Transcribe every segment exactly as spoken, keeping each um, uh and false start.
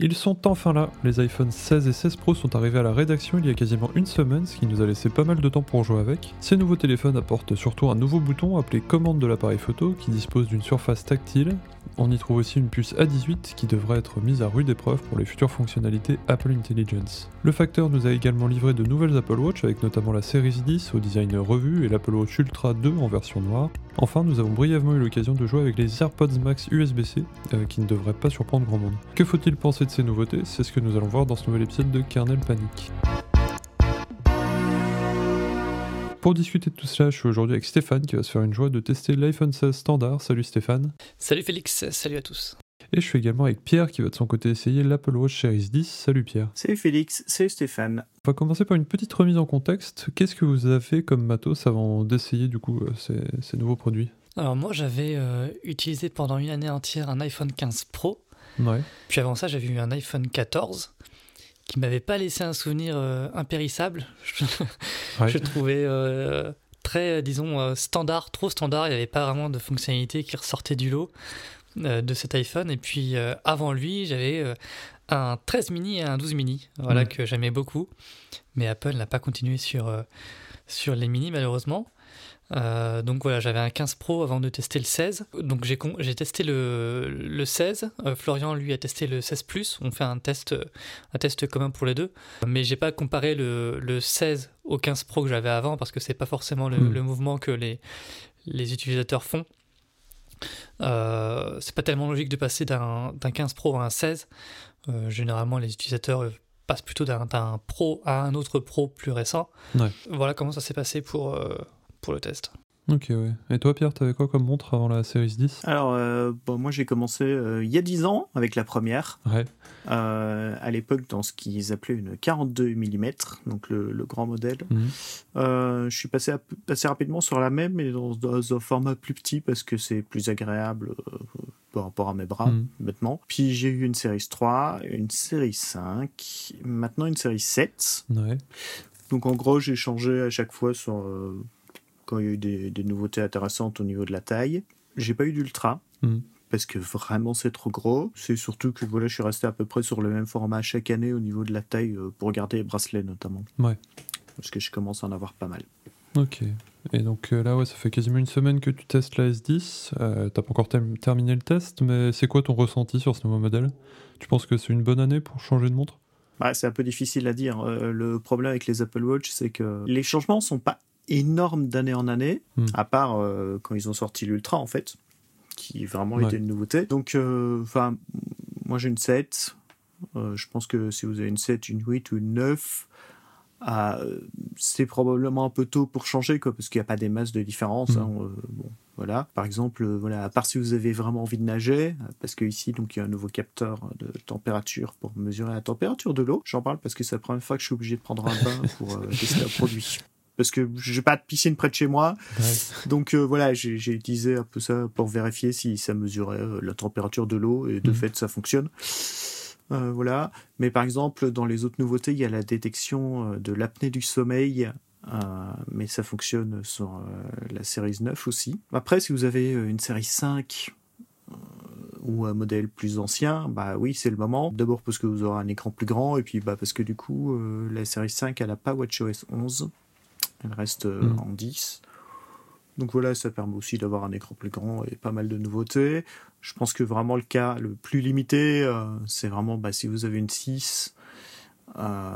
Ils sont enfin là, les iPhone seize et seize Pro sont arrivés à la rédaction il y a quasiment une semaine, ce qui nous a laissé pas mal de temps pour jouer avec. Ces nouveaux téléphones apportent surtout un nouveau bouton appelé commande de l'appareil photo qui dispose d'une surface tactile. On y trouve aussi une puce A dix-huit qui devrait être mise à rude épreuve pour les futures fonctionnalités Apple Intelligence. Le facteur nous a également livré de nouvelles Apple Watch avec notamment la Series dix au design revu et l'Apple Watch Ultra deux en version noire. Enfin, nous avons brièvement eu l'occasion de jouer avec les AirPods Max U S B-C euh, qui ne devraient pas surprendre grand monde. Que faut-il penser de ces nouveautés ? C'est ce que nous allons voir dans ce nouvel épisode de Kernel Panic. Pour discuter de tout cela, je suis aujourd'hui avec Stéphane qui va se faire une joie de tester l'iPhone seize standard. Salut Stéphane. Salut Félix, salut à tous. Et je suis également avec Pierre qui va de son côté essayer l'Apple Watch Series dix. Salut Pierre. Salut Félix, salut Stéphane. On va commencer par une petite remise en contexte. Qu'est-ce que vous avez fait comme matos avant d'essayer du coup ces, ces nouveaux produits ? Alors moi j'avais euh, utilisé pendant une année entière un iPhone quinze Pro. Ouais. Puis avant ça j'avais eu un iPhone quatorze qui m'avait pas laissé un souvenir euh, impérissable. Ouais. Je trouvais euh, très, disons, euh, standard, trop standard. Il n'y avait pas vraiment de fonctionnalités qui ressortaient du lot euh, de cet iPhone. Et puis euh, avant lui, j'avais euh, un treize mini et un douze mini, voilà, mmh. que j'aimais beaucoup. Mais Apple n'a pas continué sur, euh, sur les mini, malheureusement. Euh, donc voilà, j'avais un quinze Pro avant de tester le seize. Donc j'ai, con- j'ai testé le, le seize. Euh, Florian, lui, a testé le seize Plus. On fait un test, un test commun pour les deux. Mais j'ai pas comparé le, le seize au quinze Pro que j'avais avant parce que c'est pas forcément le, mmh. le mouvement que les, les utilisateurs font. Euh, c'est pas tellement logique de passer d'un, d'un quinze Pro à un seize. Euh, généralement, les utilisateurs passent plutôt d'un, d'un Pro à un autre Pro plus récent. Ouais. Voilà comment ça s'est passé pour... Euh, pour le test. Ok, ouais. Et toi, Pierre, t'avais quoi comme montre avant la Series dix ? Alors, euh, bon, moi, j'ai commencé euh, il y a dix ans avec la première. Ouais. Euh, à l'époque, dans ce qu'ils appelaient une quarante-deux millimètres, donc le, le grand modèle. Mmh. Euh, je suis passé à, assez rapidement sur la même, mais dans, dans un format plus petit parce que c'est plus agréable euh, par rapport à mes bras, mmh. bêtement. Puis j'ai eu une Series trois, une Series cinq, maintenant une Series sept. Ouais. Donc, en gros, j'ai changé à chaque fois sur... Euh, quand il y a eu des, des nouveautés intéressantes au niveau de la taille. J'ai pas eu d'ultra, mmh. parce que vraiment c'est trop gros. C'est surtout que voilà, je suis resté à peu près sur le même format chaque année au niveau de la taille, euh, pour garder les bracelets notamment. Ouais. Parce que je commence à en avoir pas mal. Ok. Et donc euh, là, ouais, ça fait quasiment une semaine que tu testes la S dix. Euh, t'as pas encore tem- terminé le test, mais c'est quoi ton ressenti sur ce nouveau modèle ? Tu penses que c'est une bonne année pour changer de montre ? Bah, c'est un peu difficile à dire. Euh, le problème avec les Apple Watch, c'est que les changements sont pas énorme d'année en année, mmh. à part euh, quand ils ont sorti l'Ultra en fait, qui vraiment ouais. était une nouveauté. Donc, enfin, euh, moi j'ai une sept. Euh, je pense que si vous avez une sept, une huit ou une neuf, euh, c'est probablement un peu tôt pour changer, quoi, parce qu'il n'y a pas des masses de différence. Mmh. Hein, euh, bon, voilà. Par exemple, euh, voilà, à part si vous avez vraiment envie de nager, parce qu'ici, donc il y a un nouveau capteur de température pour mesurer la température de l'eau. J'en parle parce que c'est la première fois que je suis obligé de prendre un bain pour euh, tester un produit. Parce que j'ai pas de piscine près de chez moi, ouais. donc euh, voilà, j'ai, j'ai utilisé un peu ça pour vérifier si ça mesurait euh, la température de l'eau, et de mmh. fait ça fonctionne. Euh, voilà. Mais par exemple, dans les autres nouveautés, il y a la détection euh, de l'apnée du sommeil, euh, mais ça fonctionne sur euh, la Series neuf aussi. Après, si vous avez une Series cinq euh, ou un modèle plus ancien, bah oui, c'est le moment. D'abord parce que vous aurez un écran plus grand, et puis bah parce que du coup, euh, la Series cinq, elle n'a pas WatchOS onze. Elle reste euh, mmh. en dix. Donc voilà, ça permet aussi d'avoir un écran plus grand et pas mal de nouveautés. Je pense que vraiment le cas le plus limité, euh, c'est vraiment bah, si vous avez une six. Euh,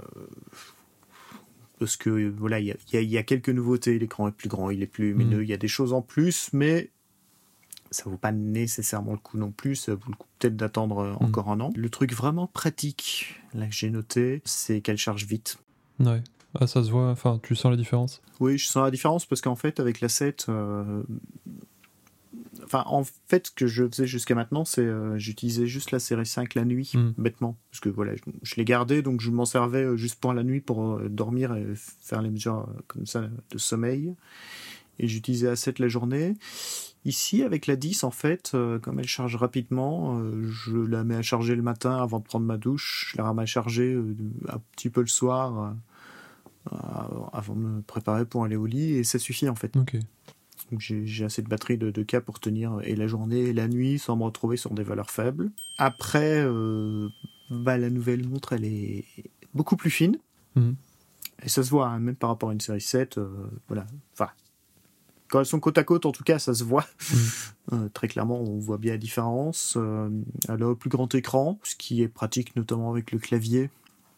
parce que voilà, il y, y, y a quelques nouveautés. L'écran est plus grand, il est plus lumineux, il mmh. y a des choses en plus, mais ça ne vaut pas nécessairement le coup non plus. Ça vaut le coup peut-être d'attendre mmh. encore un an. Le truc vraiment pratique, là que j'ai noté, c'est qu'elle charge vite. Ouais. Ah, ça se voit, enfin, tu sens la différence ? Oui, je sens la différence parce qu'en fait, avec la sept, euh... enfin, en fait, ce que je faisais jusqu'à maintenant, c'est euh, j'utilisais juste la série cinq la nuit, mmh. bêtement. Parce que voilà, je, je l'ai gardée, donc je m'en servais juste pour la nuit pour euh, dormir et faire les mesures euh, comme ça de sommeil. Et j'utilisais la sept la journée. Ici, avec la dix, en fait, euh, comme elle charge rapidement, euh, je la mets à charger le matin avant de prendre ma douche. Je la ramène à charger euh, un petit peu le soir. Euh, avant de me préparer pour aller au lit, et ça suffit en fait. Okay. Donc j'ai, j'ai assez de batterie de, de cas pour tenir et la journée et la nuit sans me retrouver sur des valeurs faibles. Après, euh, bah, la nouvelle montre, elle est beaucoup plus fine. Mmh. Et ça se voit, hein, même par rapport à une série sept. Euh, voilà. Enfin, quand elles sont côte à côte, en tout cas, ça se voit. Mmh. Euh, très clairement, on voit bien la différence. Euh, elle a un plus grand écran, ce qui est pratique notamment avec le clavier.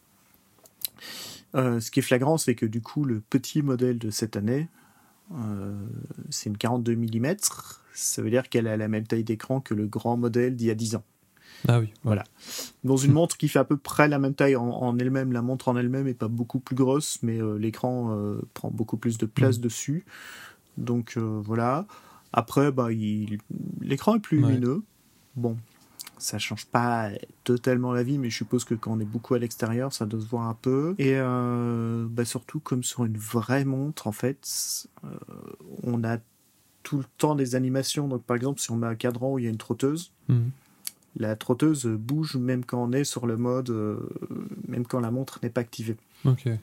Euh, ce qui est flagrant, c'est que du coup, le petit modèle de cette année, euh, c'est une quarante-deux millimètres. Ça veut dire qu'elle a la même taille d'écran que le grand modèle d'il y a dix ans. Ah oui. Voilà. Dans une montre qui fait à peu près la même taille en, en elle-même, la montre en elle-même n'est pas beaucoup plus grosse, mais euh, l'écran euh, prend beaucoup plus de place mmh. dessus. Donc euh, voilà. Après, bah, il... l'écran est plus ouais. lumineux. Bon, ça change pas totalement la vie, mais je suppose que quand on est beaucoup à l'extérieur, ça doit se voir un peu. Et euh, bah, surtout, comme sur une vraie montre, en fait, euh, on a tout le temps des animations. Donc par exemple, si on met un cadran où il y a une trotteuse, mmh. la trotteuse bouge même quand on est sur le mode, euh, même quand la montre n'est pas activée. Okay.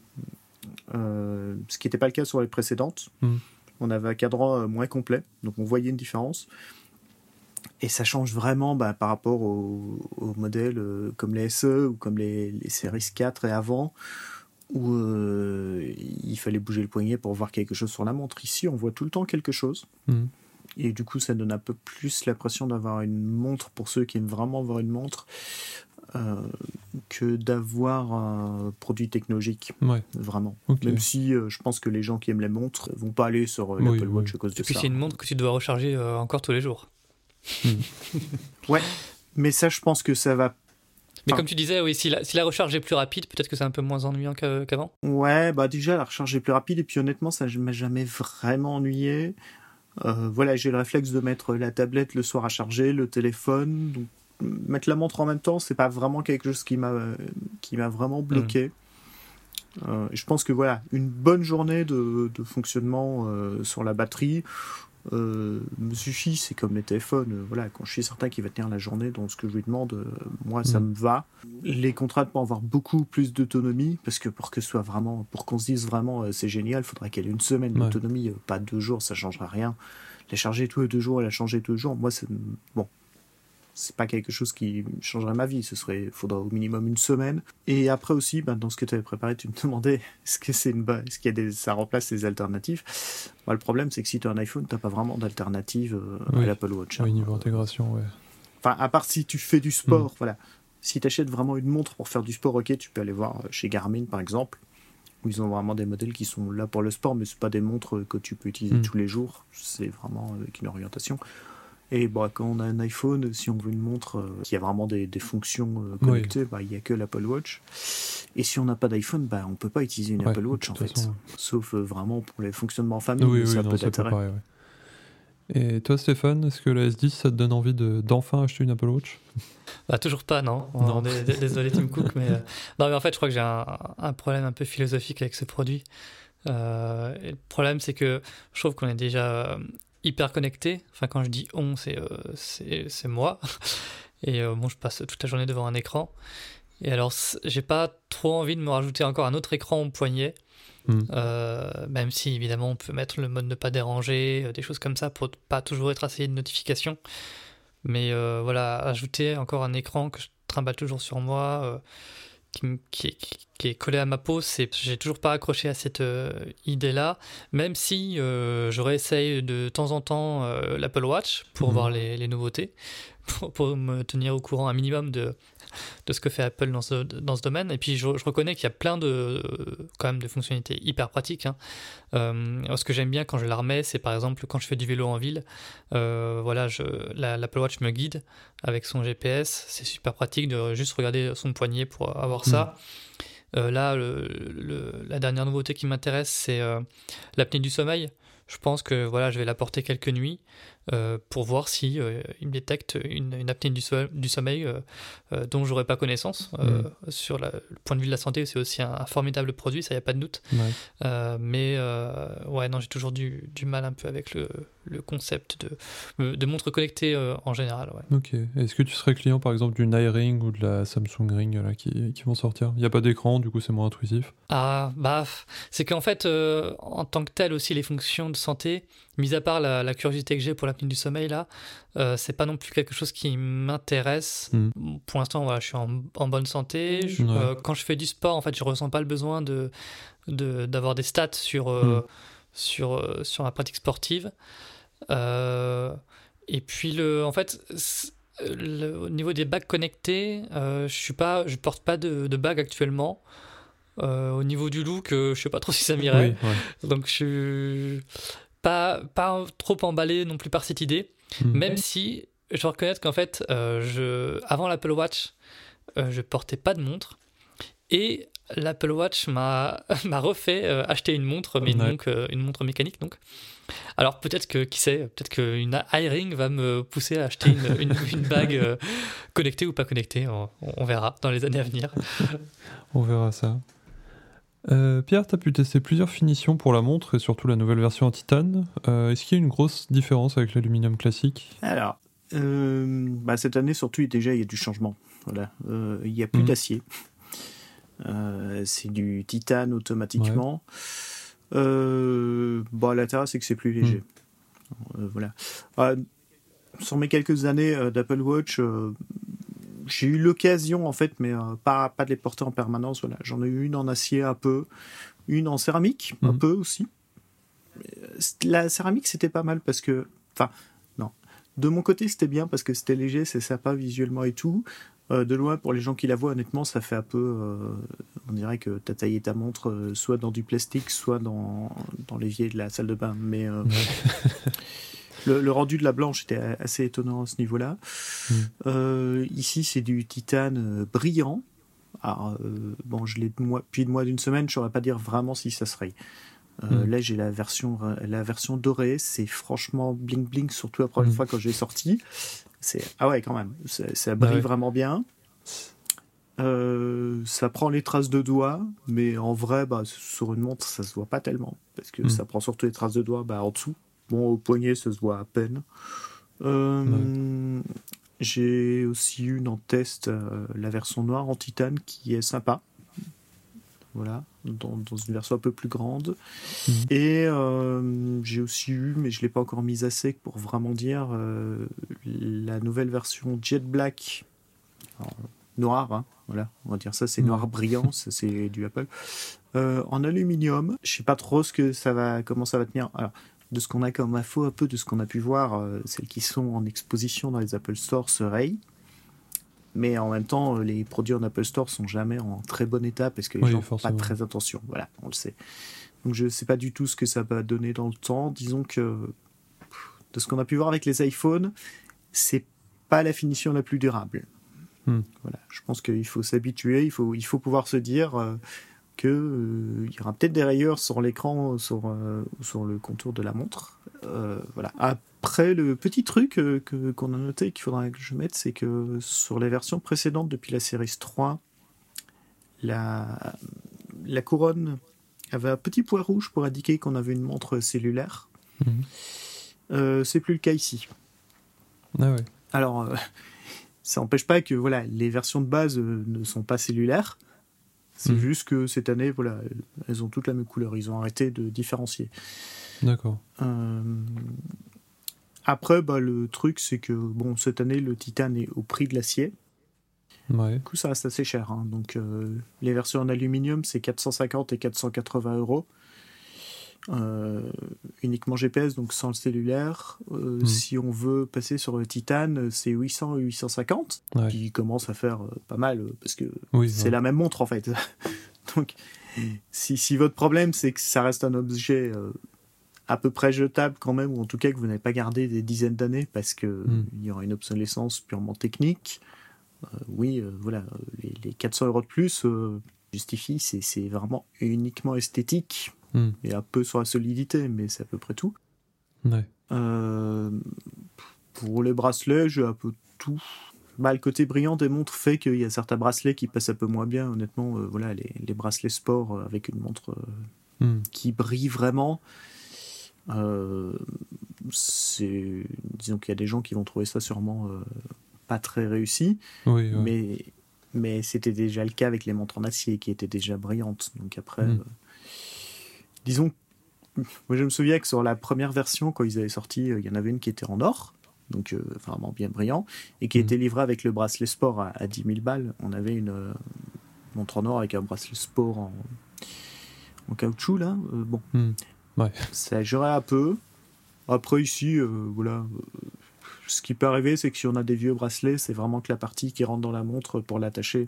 Euh, ce qui n'était pas le cas sur les précédentes. Mmh. On avait un cadran moins complet, donc on voyait une différence. Et ça change vraiment bah, par rapport aux au modèles euh, comme les S E ou comme les, les séries quatre et avant, où euh, il fallait bouger le poignet pour voir quelque chose sur la montre. Ici, on voit tout le temps quelque chose. Mmh. Et du coup, ça donne un peu plus l'impression d'avoir une montre pour ceux qui aiment vraiment avoir une montre euh, que d'avoir un produit technologique. Ouais. Vraiment. Okay. Même si euh, je pense que les gens qui aiment les montres vont pas aller sur euh, oui, l'Apple Watch oui. à cause de Et puis ça. c'est une montre que tu dois recharger euh, encore tous les jours. Mmh. Ouais, mais ça, je pense que ça va. Mais enfin, comme tu disais, oui, si la, si la recharge est plus rapide, peut-être que c'est un peu moins ennuyant qu'avant. Ouais, bah déjà, la recharge est plus rapide, et puis honnêtement, ça ne m'a jamais vraiment ennuyé. Euh, voilà, j'ai le réflexe de mettre la tablette le soir à charger, le téléphone. Donc, mettre la montre en même temps, c'est pas vraiment quelque chose qui m'a, qui m'a vraiment bloqué. Mmh. Euh, je pense que voilà, une bonne journée de, de fonctionnement euh, sur la batterie euh, me suffit. C'est comme les téléphones. Euh, voilà, quand je suis certain qu'il va tenir la journée dans ce que je lui demande, euh, moi, mmh. ça me va. Les contrats vont avoir beaucoup plus d'autonomie, parce que pour que ce soit vraiment, pour qu'on se dise vraiment euh, c'est génial, il faudrait qu'elle ait une semaine ouais. d'autonomie, euh, pas deux jours, ça changera rien. La charger tous les deux jours et la changer tous les jours, moi, c'est bon. C'est pas quelque chose qui changerait ma vie. Ce serait, faudra au minimum une semaine. Et après aussi, ben, dans ce que tu avais préparé, tu me demandais est-ce que c'est une, est-ce qu'il y a des, ça remplace les alternatives. Moi, le problème, c'est que si tu as un iPhone, t'as pas vraiment d'alternative euh, oui. à l'Apple Watch. Oui, hein. niveau intégration, ouais. Enfin, à part si tu fais du sport, mmh. voilà. Si tu achètes vraiment une montre pour faire du sport, ok, tu peux aller voir chez Garmin, par exemple, où ils ont vraiment des modèles qui sont là pour le sport, mais c'est pas des montres que tu peux utiliser mmh. tous les jours. C'est vraiment avec une orientation. Et bah, quand on a un iPhone, si on veut une montre euh, qui a vraiment des, des fonctions euh, connectées, oui. bah, il n'y a que l'Apple Watch. Et si on n'a pas d'iPhone, bah, on ne peut pas utiliser une ouais, Apple Watch en fait. Façon, ouais. Sauf euh, vraiment pour les fonctionnements en famille, oui, oui, ça oui, peut être intérêt. Pareil, ouais. Et toi Stéphane, est-ce que la S dix, ça te donne envie de, d'enfin acheter une Apple Watch ? Bah, toujours pas, non. non. Désolé Tim Cook, mais... Euh... Non, mais en fait, je crois que j'ai un, un problème un peu philosophique avec ce produit. Euh, et le problème, c'est que je trouve qu'on est déjà... hyper connecté, enfin quand je dis on, c'est, euh, c'est, c'est moi, et euh, bon je passe toute la journée devant un écran, et alors j'ai pas trop envie de me rajouter encore un autre écran au poignet, mmh. euh, même si évidemment on peut mettre le mode ne pas déranger, euh, des choses comme ça pour pas toujours être assailli de notifications, mais euh, voilà, ajouter encore un écran que je trimballe toujours sur moi, euh, Qui, qui, est, qui est collé à ma peau, c'est, j'ai toujours pas accroché à cette euh, idée-là, même si euh, je réessaye de temps en temps euh, l'Apple Watch pour mmh. voir les, les nouveautés, pour, pour me tenir au courant un minimum de, de ce que fait Apple dans ce, dans ce domaine. Et puis je, je reconnais qu'il y a plein de, quand même de fonctionnalités hyper pratiques. Hein. Euh, ce que j'aime bien quand je la remets, c'est par exemple quand je fais du vélo en ville, euh, voilà, je, la, l'Apple Watch me guide avec son G P S, c'est super pratique de juste regarder son poignet pour avoir mmh. ça. Euh, là, le, le, la dernière nouveauté qui m'intéresse, c'est euh, l'apnée du sommeil. Je pense que voilà, je vais la porter quelques nuits euh, pour voir si euh, il me détecte une, une apnée du, so- du sommeil euh, euh, dont j'aurais pas connaissance. Euh, mmh. Sur la, le point de vue de la santé, c'est aussi un, un formidable produit, ça y a pas de doute. Ouais. Euh, mais euh, ouais, non, j'ai toujours du, du mal un peu avec le, le concept de, de montre connectée euh, en général. Ouais. Ok. Est-ce que tu serais client par exemple du iRing ou de la Samsung Ring là, qui, qui vont sortir ? Il n'y a pas d'écran, du coup c'est moins intrusif. Ah, bah, c'est qu'en fait, euh, en tant que tel aussi, les fonctions de santé, mis à part la, la curiosité que j'ai pour l'apnée du sommeil, là, euh, c'est pas non plus quelque chose qui m'intéresse. Mm. Pour l'instant, voilà, je suis en, en bonne santé. Je, ouais. euh, quand je fais du sport, en fait, je ressens pas le besoin de, de, d'avoir des stats sur, euh, mm. sur, euh, sur ma pratique sportive. Euh, et puis, le, en fait, le, au niveau des bagues connectées, euh, je suis pas, je porte pas de, de bague actuellement. Euh, au niveau du look, euh, je sais pas trop si ça m'irait. Oui, ouais. Donc, je suis pas, pas trop emballé non plus par cette idée. Mmh. Même si je dois reconnaître qu'en fait, euh, je, avant l'Apple Watch, euh, je portais pas de montre. Et l'Apple Watch m'a, m'a refait euh, acheter une montre, mais une, ouais. donc, euh, une montre mécanique. Donc. Alors peut-être que, qui sait, peut-être qu'une iRing va me pousser à acheter une, une, une bague euh, connectée ou pas connectée. On, on verra dans les années à venir. On verra ça. Euh, Pierre, tu as pu tester plusieurs finitions pour la montre et surtout la nouvelle version en titane. Euh, est-ce qu'il y a une grosse différence avec l'aluminium classique ? Alors, euh, bah cette année surtout, déjà, il y a du changement. Voilà. Euh, il n'y a plus mmh. d'acier. Euh, c'est du titane automatiquement. Ouais. Euh, bon, l'intérêt, c'est que c'est plus léger. Mmh. Euh, voilà. Euh, sur mes quelques années euh, d'Apple Watch, euh, j'ai eu l'occasion, en fait, mais euh, pas, pas de les porter en permanence. Voilà. J'en ai eu une en acier un peu, une en céramique mmh. un peu aussi. La céramique, c'était pas mal parce que... Enfin, non. De mon côté, c'était bien parce que c'était léger, c'est sympa visuellement et tout. Euh, de loin, pour les gens qui la voient, honnêtement, ça fait un peu... Euh, on dirait que tu as taillé ta montre euh, soit dans du plastique, soit dans, dans l'évier de la salle de bain. Mais... Euh, ouais. Le, le rendu de la blanche était assez étonnant à ce niveau-là. Mmh. Euh, ici, c'est du titane brillant. Alors, euh, bon, je l'ai depuis de moi d'une semaine, je ne saurais pas dire vraiment si ça se raye. Euh, mmh. Là, j'ai la version, la version dorée. C'est franchement bling bling, surtout la première mmh. fois quand j'ai sorti. C'est ah ouais, quand même. C'est, ça brille ah ouais. vraiment bien. Euh, ça prend les traces de doigts, mais en vrai, bah, sur une montre, ça se voit pas tellement parce que mmh. ça prend surtout les traces de doigts bah, en dessous. Bon, au poignet, ça se voit à peine. Euh, ouais. J'ai aussi eu en test euh, la version noire en titane qui est sympa. Voilà, dans, dans une version un peu plus grande. Mmh. Et euh, j'ai aussi eu, mais je ne l'ai pas encore mise à sec pour vraiment dire, euh, la nouvelle version Jet Black. Alors, noir, hein, voilà, on va dire ça, c'est mmh. noir brillant, ça c'est du Apple. Euh, en aluminium, je ne sais pas trop ce que ça va, comment ça va tenir. Alors, de ce qu'on a comme info, un peu de ce qu'on a pu voir, euh, celles qui sont en exposition dans les Apple Store se rayent. Mais en même temps, euh, les produits en Apple Store sont jamais en très bon état parce que les oui, gens font pas très attention. Voilà, on le sait. Donc je ne sais pas du tout ce que ça va donner dans le temps. Disons que de ce qu'on a pu voir avec les iPhones, c'est pas la finition la plus durable. Hmm. Voilà, je pense qu'il faut s'habituer, il faut, il faut pouvoir se dire... Euh, qu'il euh, y aura peut-être des rayures sur l'écran, sur, euh, sur le contour de la montre. Euh, voilà. Après, le petit truc euh, que, qu'on a noté qu'il faudra que je mette, c'est que sur les versions précédentes, depuis la série trois, la, la couronne avait un petit point rouge pour indiquer qu'on avait une montre cellulaire. Mmh. Euh, c'est plus le cas ici. Ah ouais. Alors, euh, ça n'empêche pas que voilà, les versions de base euh, ne sont pas cellulaires. C'est mmh. juste que cette année, voilà, elles ont toutes la même couleur. Ils ont arrêté de différencier. D'accord. Euh... Après, bah, le truc, c'est que bon, cette année, le titane est au prix de l'acier. Ouais. Du coup, ça reste assez cher. Hein. Donc, euh, les versions en aluminium, c'est quatre cent cinquante et quatre cent quatre-vingts euros. Euh, uniquement G P S, donc sans le cellulaire. Euh, mmh. Si on veut passer sur le titane, c'est huit cents et huit cent cinquante, ouais. qui commence à faire euh, pas mal, parce que oui, c'est ouais. la même montre en fait. Donc, si, si votre problème c'est que ça reste un objet euh, à peu près jetable quand même, ou en tout cas que vous n'avez pas gardé des dizaines d'années parce qu'il mmh. y aura une obsolescence purement technique, euh, oui, euh, voilà, les, les quatre cents euros de plus euh, justifient, c'est, c'est vraiment uniquement esthétique. Mmh. Et un peu sur la solidité, mais c'est à peu près tout. Ouais. Euh, pour les bracelets, j'ai un peu tout. Bah, le côté brillant des montres fait qu'il y a certains bracelets qui passent un peu moins bien. Honnêtement, euh, voilà, les, les bracelets sport euh, avec une montre euh, mmh. qui brille vraiment, euh, c'est... disons qu'il y a des gens qui vont trouver ça sûrement euh, pas très réussi, oui, oui. mais, mais c'était déjà le cas avec les montres en acier qui étaient déjà brillantes. Donc après... Mmh. Euh, disons, moi je me souviens que sur la première version, quand ils avaient sorti, il y en avait une qui était en or, donc euh, vraiment bien brillant, et qui mmh. était livrée avec le bracelet sport à, à dix mille balles. On avait une euh, montre en or avec un bracelet sport en, en caoutchouc, là. Euh, bon, mmh. ouais. ça gérait un peu. Après, ici, euh, voilà. Euh, ce qui peut arriver, c'est que si on a des vieux bracelets, c'est vraiment que la partie qui rentre dans la montre pour l'attacher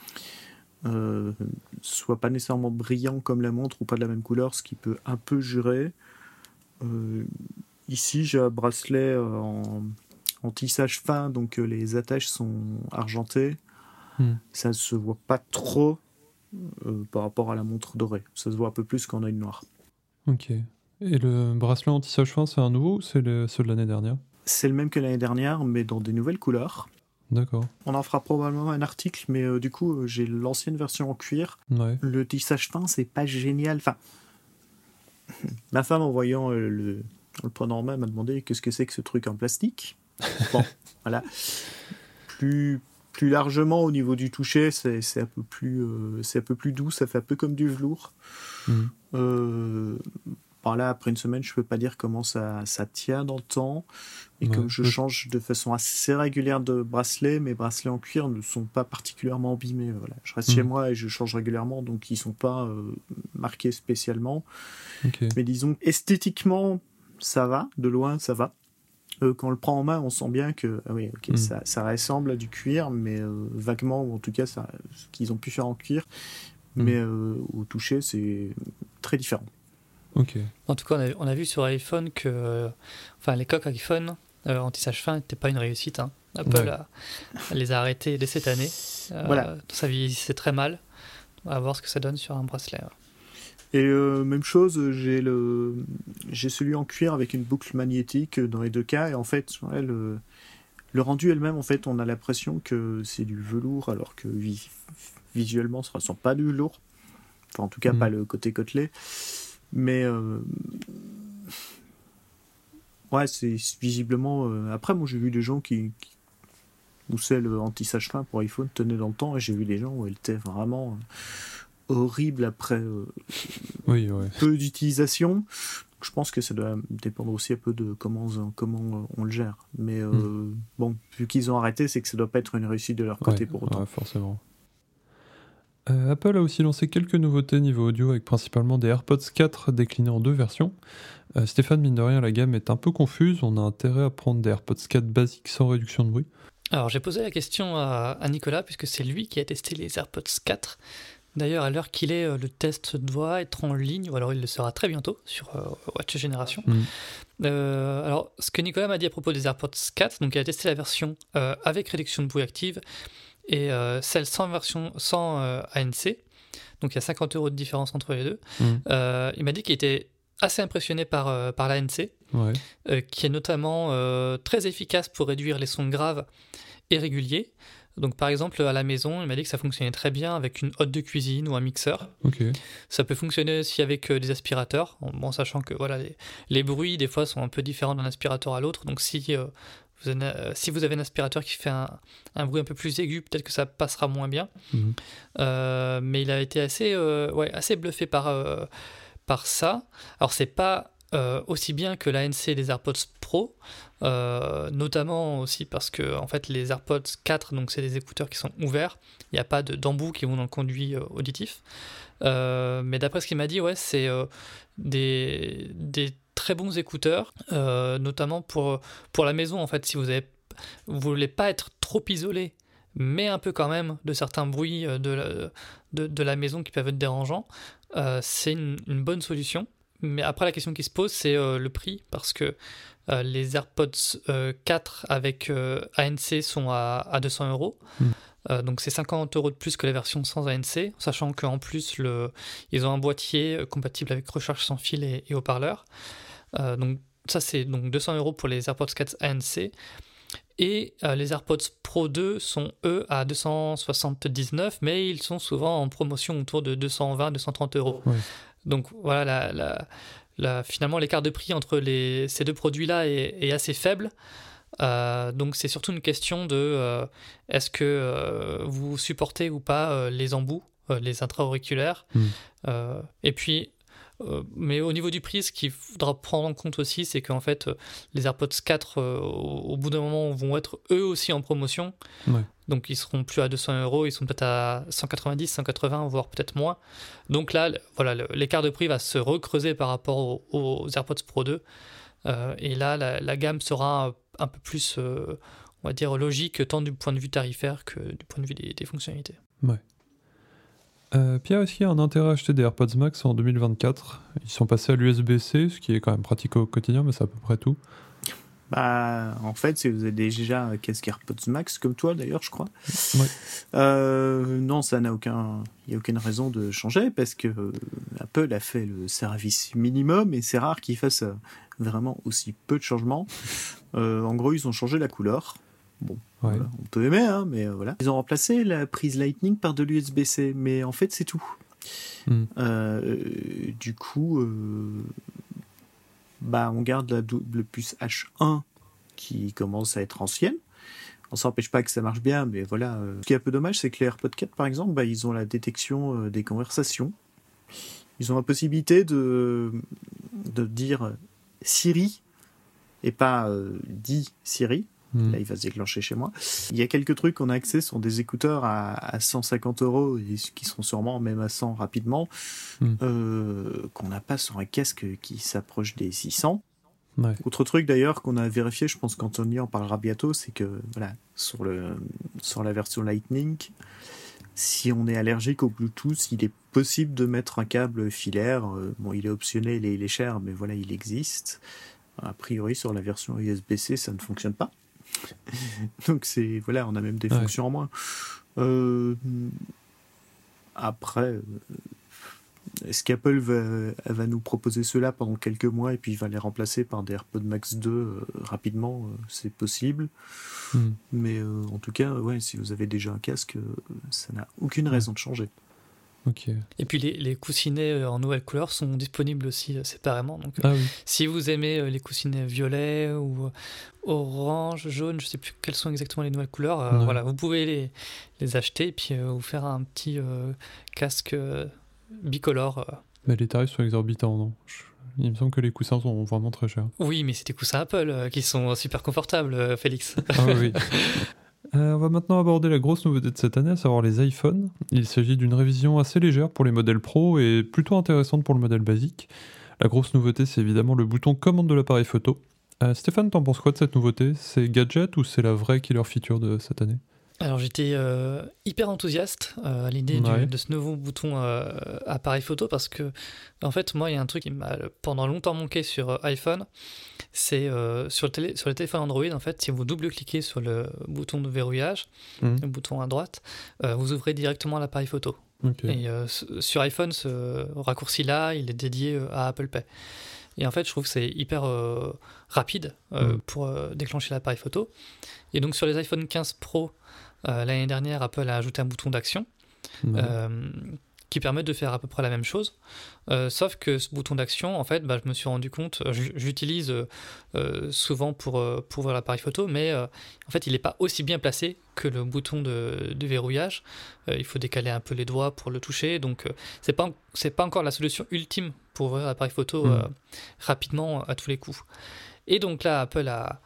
euh, soit pas nécessairement brillant comme la montre ou pas de la même couleur, ce qui peut un peu jurer. Euh, ici, j'ai un bracelet en, en tissage fin, donc euh, les attaches sont argentées. Mm. Ça ne se voit pas trop euh, par rapport à la montre dorée. Ça se voit un peu plus quand on a une noire. Ok. Et le bracelet en tissage fin, c'est un nouveau ou c'est le, ceux de l'année dernière ? C'est le même que l'année dernière, mais dans des nouvelles couleurs. D'accord. On en fera probablement un article, mais euh, du coup, euh, j'ai l'ancienne version en cuir. Ouais. Le tissage fin, c'est pas génial. Enfin, ma femme, en voyant euh, le, le poids normal, m'a demandé qu'est-ce que c'est que ce truc en plastique. Bon, voilà. Plus, plus largement, au niveau du toucher, c'est, c'est, un peu plus, euh, c'est un peu plus doux. Ça fait un peu comme du velours. Mmh. Euh, Par là, après une semaine, je ne peux pas dire comment ça, ça tient dans le temps. Et ouais, comme je ouais. change de façon assez régulière de bracelet, mes bracelets en cuir ne sont pas particulièrement abîmés. Voilà. Je reste mmh. chez moi et je change régulièrement, donc ils ne sont pas euh, marqués spécialement. Okay. Mais disons, esthétiquement, ça va. De loin, ça va. Euh, quand on le prend en main, on sent bien que ah oui, okay, mmh. ça, ça ressemble à du cuir, mais euh, vaguement, ou en tout cas, ça, ce qu'ils ont pu faire en cuir. Mmh. Mais euh, au toucher, c'est très différent. Okay. En tout cas, on a, on a vu sur iPhone que euh, enfin, les coques iPhone euh, en tissage fin n'étaient pas une réussite. Hein. Apple ouais. a, les a arrêtés dès cette année. Euh, voilà. Ça vieillissait très mal. On va voir ce que ça donne sur un bracelet. Ouais. Et euh, même chose, j'ai, le, j'ai celui en cuir avec une boucle magnétique dans les deux cas. Et en fait, ouais, le, le rendu elle-même, en fait, on a l'impression que c'est du velours, alors que vi- visuellement, ça ne ressemble pas du velours. Enfin, en tout cas, mmh. pas le côté côtelé. Mais euh... ouais, c'est visiblement. Euh... Après, moi, j'ai vu des gens qui, qui... où c'est le anti-tissage fin pour iPhone tenait dans le temps, et j'ai vu des gens où elle était vraiment euh, horrible après euh... oui, ouais. peu d'utilisation. Je pense que ça doit dépendre aussi un peu de comment comment on le gère. Mais euh... mm. bon, vu qu'ils ont arrêté, c'est que ça doit pas être une réussite de leur côté ouais, pour autant. Ouais, forcément. Euh, Apple a aussi lancé quelques nouveautés niveau audio avec principalement des AirPods quatre déclinés en deux versions. Euh, Stéphane, mine de rien, la gamme est un peu confuse. On a intérêt à prendre des AirPods quatre basiques sans réduction de bruit. Alors j'ai posé la question à, à Nicolas puisque c'est lui qui a testé les AirPods quatre. D'ailleurs, à l'heure qu'il est, le test doit être en ligne, ou alors il le sera très bientôt sur euh, Watch Génération. Mmh. Euh, alors, ce que Nicolas m'a dit à propos des AirPods quatre, donc il a testé la version euh, avec réduction de bruit active et euh, celle sans version sans euh, A N C. Donc il y a cinquante euros de différence entre les deux. Mmh. Euh, il m'a dit qu'il était assez impressionné par, euh, par l'A N C, ouais. euh, qui est notamment euh, très efficace pour réduire les sons graves et réguliers. Donc par exemple à la maison, il m'a dit que ça fonctionnait très bien avec une hotte de cuisine ou un mixeur. Okay. Ça peut fonctionner aussi avec euh, des aspirateurs, en bon, sachant que voilà, les, les bruits des fois sont un peu différents d'un aspirateur à l'autre. Donc si, euh, vous, avez, euh, si vous avez un aspirateur qui fait un, un bruit un peu plus aigu, peut-être que ça passera moins bien. Mm-hmm. Euh, mais il a été assez, euh, ouais, assez bluffé par, euh, par ça. Alors c'est pas Euh, aussi bien que l'A N C des AirPods Pro, euh, notamment aussi parce que en fait, les AirPods quatre, donc c'est des écouteurs qui sont ouverts, il n'y a pas de, d'embouts qui vont dans le conduit euh, auditif. Euh, mais d'après ce qu'il m'a dit, ouais, c'est euh, des, des très bons écouteurs, euh, notamment pour, pour la maison. En fait, si vous ne voulez pas être trop isolé, mais un peu quand même de certains bruits de la, de, de la maison qui peuvent être dérangeants, euh, c'est une, une bonne solution. Mais après, la question qui se pose, c'est euh, le prix, parce que euh, les AirPods euh, quatre avec euh, A N C sont à, à deux cents euros. Mm. Euh, donc c'est cinquante euros de plus que la version sans A N C, sachant qu'en plus, le, ils ont un boîtier compatible avec recharge sans fil et, et haut-parleur. Euh, donc ça, c'est donc deux cents euros pour les AirPods quatre A N C. Et euh, les AirPods Pro deux sont, eux, à deux cent soixante-dix-neuf, mais ils sont souvent en promotion autour de deux cent vingt à deux cent trente euros. Ouais. Donc voilà, la, la, la, finalement l'écart de prix entre les, ces deux produits-là est, est assez faible. Euh, donc c'est surtout une question de euh, est-ce que euh, vous supportez ou pas euh, les embouts, euh, les intra-auriculaires. Mmh. Euh, et puis Euh, mais au niveau du prix, ce qu'il faudra prendre en compte aussi, c'est qu'en fait, euh, les AirPods quatre, euh, au, au bout d'un moment, vont être eux aussi en promotion. Ouais. Donc, ils seront plus à deux cents euros, ils sont peut-être à cent quatre-vingt-dix, cent quatre-vingts, voire peut-être moins. Donc là, voilà, l'écart de prix va se recreuser par rapport aux, aux AirPods Pro deux. Euh, et là, la, la gamme sera un peu plus, euh, on va dire, logique, tant du point de vue tarifaire que du point de vue des, des fonctionnalités. Ouais. Euh, Pierre, est-ce qu'il y a un intérêt à acheter des AirPods Max en deux mille vingt-quatre ? Ils sont passés à l'U S B C, ce qui est quand même pratique au quotidien, mais c'est à peu près tout. Bah, en fait, si vous avez déjà un casque AirPods Max, comme toi d'ailleurs, je crois, Ouais. euh, non, ça n'a aucun, il n'y a aucune raison de changer parce que euh, Apple a fait le service minimum et c'est rare qu'ils fassent euh, vraiment aussi peu de changements. Euh, en gros, ils ont changé la couleur. Bon, Ouais. voilà, on peut aimer, hein, mais euh, voilà. Ils ont remplacé la prise Lightning par de l'U S B C, mais en fait, c'est tout. Mm. Euh, du coup, euh, bah, on garde la double puce H un qui commence à être ancienne. On s'empêche pas que ça marche bien, mais voilà. Euh, ce qui est un peu dommage, c'est que les AirPods quatre, par exemple, bah, ils ont la détection euh, des conversations. Ils ont la possibilité de, de dire Siri et pas euh, dis Siri. Mm. Là, il va se déclencher chez moi. Il y a quelques trucs qu'on a accès sont des écouteurs à, à cent cinquante euros et qui seront sûrement même à cent rapidement, Mm. euh, qu'on n'a pas sur un casque qui s'approche des six cents. Ouais. Autre truc d'ailleurs qu'on a vérifié, je pense qu'Anthony en parlera bientôt, c'est que voilà, sur, le, sur la version Lightning, si on est allergique au Bluetooth, il est possible de mettre un câble filaire. Euh, bon, il est optionnel et il est cher, mais voilà, il existe. A priori, sur la version U S B C, ça ne fonctionne pas. Donc c'est voilà, on a même des Ouais. fonctions en moins. Euh, après, euh, est-ce qu'Apple va, va nous proposer cela pendant quelques mois et puis va les remplacer par des AirPods Max deux euh, rapidement? euh, C'est possible. Mm. Mais euh, en tout cas, ouais, si vous avez déjà un casque, euh, ça n'a aucune raison de changer. Ok. Et puis les, les coussinets en nouvelle couleur sont disponibles aussi euh, séparément. Donc, euh, Ah oui. si vous aimez euh, les coussinets violets ou euh, orange, jaune, je sais plus quelles sont exactement les nouvelles couleurs, euh, Ouais. voilà, vous pouvez les, les acheter et puis euh, vous faire un petit euh, casque euh, bicolore. euh. Mais les tarifs sont exorbitants, non ? Je- Il me semble que les coussins sont vraiment très chers. Oui, mais c'est des coussins Apple euh, qui sont super confortables, euh, Félix. Ah oui, oui. Euh, on va maintenant aborder la grosse nouveauté de cette année, à savoir les iPhones. Il s'agit d'une révision assez légère pour les modèles Pro et plutôt intéressante pour le modèle basique. La grosse nouveauté, c'est évidemment le bouton commande de l'appareil photo. Euh, Stéphane, t'en penses quoi de cette nouveauté ? C'est gadget ou c'est la vraie killer feature de cette année ? Alors j'étais euh, hyper enthousiaste euh, à l'idée du- Ouais. de ce nouveau bouton euh, appareil photo parce que en fait moi il y a un truc qui m'a pendant longtemps manqué sur euh, iPhone, c'est euh, sur, le télé, sur le téléphone Android en fait si vous double-cliquez sur le bouton de verrouillage, Mhm. le bouton à droite, euh, vous ouvrez directement l'appareil photo. Ok. Et euh, s- sur iPhone ce raccourci là il est dédié euh, à Apple Pay. Et en fait je trouve que c'est hyper euh, rapide euh, Mhm. pour euh, déclencher l'appareil photo. Et donc sur les iPhone quinze Pro, Euh, l'année dernière, Apple a ajouté un bouton d'action Ouais. euh, qui permet de faire à peu près la même chose. Euh, sauf que ce bouton d'action, en fait, bah, je me suis rendu compte, euh, j- j'utilise euh, euh, souvent pour, euh, pour voir l'appareil photo, mais euh, en fait, il n'est pas aussi bien placé que le bouton de, de verrouillage. Euh, il faut décaler un peu les doigts pour le toucher, donc euh, c'est pas, c'est pas encore la solution ultime pour ouvrir l'appareil photo Mm. euh, rapidement à tous les coups. Et donc là, Apple a,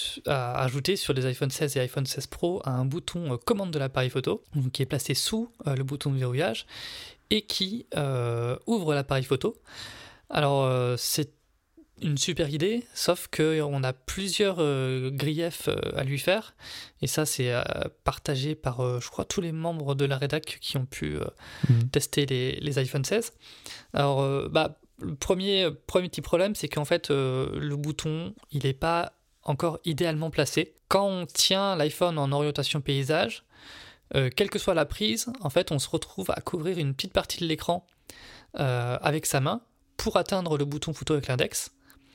a ajouté sur les iPhone seize et iPhone seize Pro un bouton euh, commande de l'appareil photo, donc qui est placé sous euh, le bouton de verrouillage et qui euh, ouvre l'appareil photo. Alors euh, c'est une super idée, sauf qu'on a plusieurs euh, griefs euh, à lui faire, et ça c'est euh, partagé par, euh, je crois, tous les membres de la rédac qui ont pu euh, Mhm. tester les, les iPhone seize. Alors, euh, bah, le premier, premier petit problème, c'est qu'en fait, euh, le bouton, il n'est pas encore idéalement placé. Quand on tient l'iPhone en orientation paysage, euh, quelle que soit la prise, en fait, on se retrouve à couvrir une petite partie de l'écran euh, avec sa main pour atteindre le bouton photo avec l'index.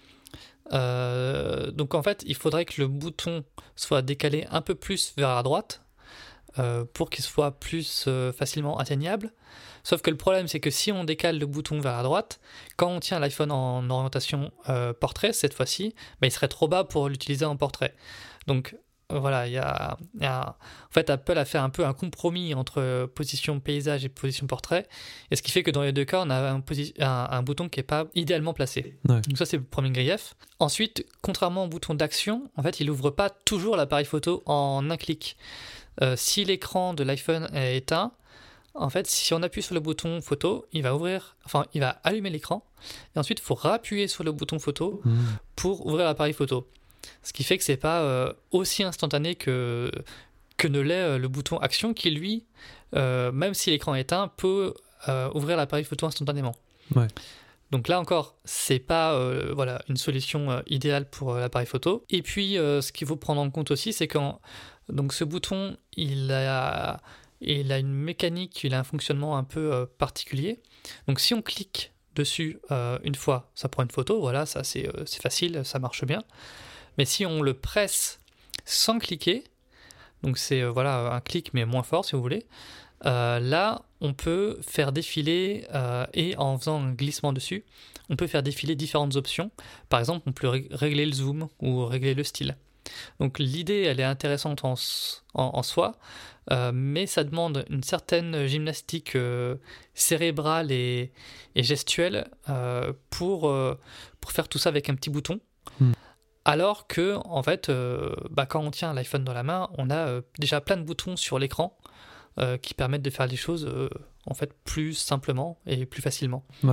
Euh, donc en fait, il faudrait que le bouton soit décalé un peu plus vers la droite euh, pour qu'il soit plus euh, facilement atteignable. Sauf que le problème, c'est que si on décale le bouton vers la droite, quand on tient l'iPhone en orientation euh, portrait, cette fois-ci, bah, il serait trop bas pour l'utiliser en portrait. Donc voilà, il y a, y a, en fait, Apple a fait un peu un compromis entre position paysage et position portrait, et ce qui fait que dans les deux cas, on a un, posi- un, un bouton qui n'est pas idéalement placé. Ouais. Donc ça, c'est le premier grief. Ensuite, contrairement au bouton d'action, en fait, il n'ouvre pas toujours l'appareil photo en un clic. Euh, si l'écran de l'iPhone est éteint, en fait, si on appuie sur le bouton photo, il va ouvrir, enfin, il va allumer l'écran, et ensuite, il faut rappuyer sur le bouton photo mmh. pour ouvrir l'appareil photo. Ce qui fait que c'est pas euh, aussi instantané que, que ne l'est euh, le bouton action qui, lui, euh, même si l'écran est éteint, peut euh, ouvrir l'appareil photo instantanément. Ouais. Donc là encore, c'est pas euh, voilà, une solution euh, idéale pour euh, l'appareil photo. Et puis, euh, ce qu'il faut prendre en compte aussi, c'est quand donc ce bouton, il a, il a une mécanique, il a un fonctionnement un peu euh, particulier. Donc si on clique dessus euh, une fois, ça prend une photo, voilà, ça c'est, euh, c'est facile, ça marche bien. Mais si on le presse sans cliquer, donc c'est euh, voilà, un clic mais moins fort si vous voulez, euh, là on peut faire défiler, euh, et en faisant un glissement dessus, on peut faire défiler différentes options. Par exemple, on peut ré- régler le zoom ou régler le style. Donc l'idée elle est intéressante en, en, en soi, euh, mais ça demande une certaine gymnastique euh, cérébrale et, et gestuelle euh, pour, euh, pour faire tout ça avec un petit bouton. Mm. Alors que, en fait, euh, bah, quand on tient l'iPhone dans la main, on a euh, déjà plein de boutons sur l'écran euh, qui permettent de faire les choses euh, en fait, plus simplement et plus facilement. Ouais.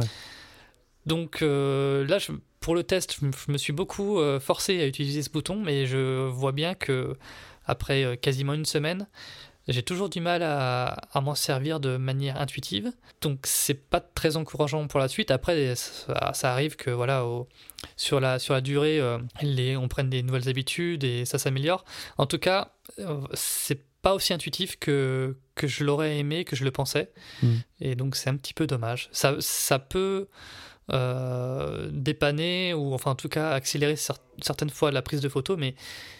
Donc euh, là, je, pour le test, je, je me suis beaucoup euh, forcé à utiliser ce bouton, mais je vois bien que après euh, quasiment une semaine, j'ai toujours du mal à, à m'en servir de manière intuitive, donc c'est pas très encourageant pour la suite. Après, ça, ça arrive que voilà, au, sur, la, sur la durée, euh, les, on prenne des nouvelles habitudes et ça s'améliore. En tout cas, euh, c'est pas aussi intuitif que, que je l'aurais aimé, que je le pensais, mmh. et donc c'est un petit peu dommage. Ça, ça peut euh, dépanner, ou enfin en tout cas accélérer cer- certaines fois la prise de photo, mais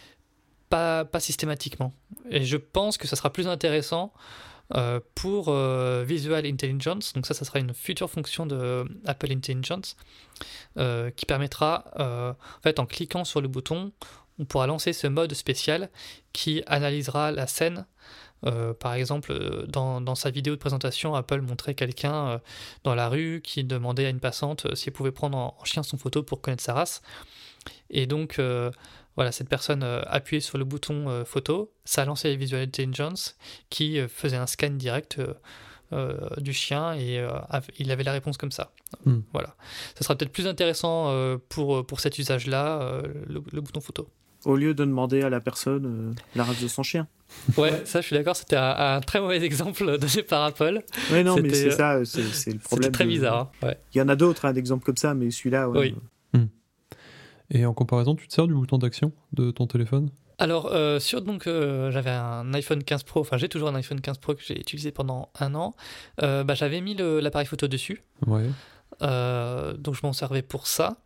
Pas, pas systématiquement. Et je pense que ça sera plus intéressant euh, pour euh, Visual Intelligence. Donc ça, ça sera une future fonction de Apple Intelligence euh, qui permettra, euh, en fait, en cliquant sur le bouton, on pourra lancer ce mode spécial qui analysera la scène. Euh, par exemple, dans, dans sa vidéo de présentation, Apple montrait quelqu'un euh, dans la rue qui demandait à une passante euh, si elle pouvait prendre en, en chien son photo pour connaître sa race. Et donc, euh, voilà, cette personne euh, appuyait sur le bouton euh, photo, ça a lancé les Visual Intelligence qui euh, faisait un scan direct euh, euh, du chien et euh, il avait la réponse comme ça. Mm. Voilà. Ça sera peut-être plus intéressant euh, pour, pour cet usage-là, euh, le, le bouton photo. Au lieu de demander à la personne euh, la race de son chien. Ouais, ça je suis d'accord, c'était un, un très mauvais exemple donné par Apple. Oui, non, c'était, mais c'est ça, c'est, c'est le problème. C'était très de... bizarre. Hein, ouais. Il y en a d'autres, hein, d'exemples comme ça, mais celui-là, ouais. Oui. Mm. Et en comparaison, tu te sers du bouton d'action de ton téléphone ? Alors, euh, sur, donc, euh, j'avais un iPhone quinze Pro, enfin j'ai toujours un iPhone quinze Pro que j'ai utilisé pendant un an. Euh, bah, j'avais mis le, l'appareil photo dessus. Ouais. Euh, donc je m'en servais pour ça.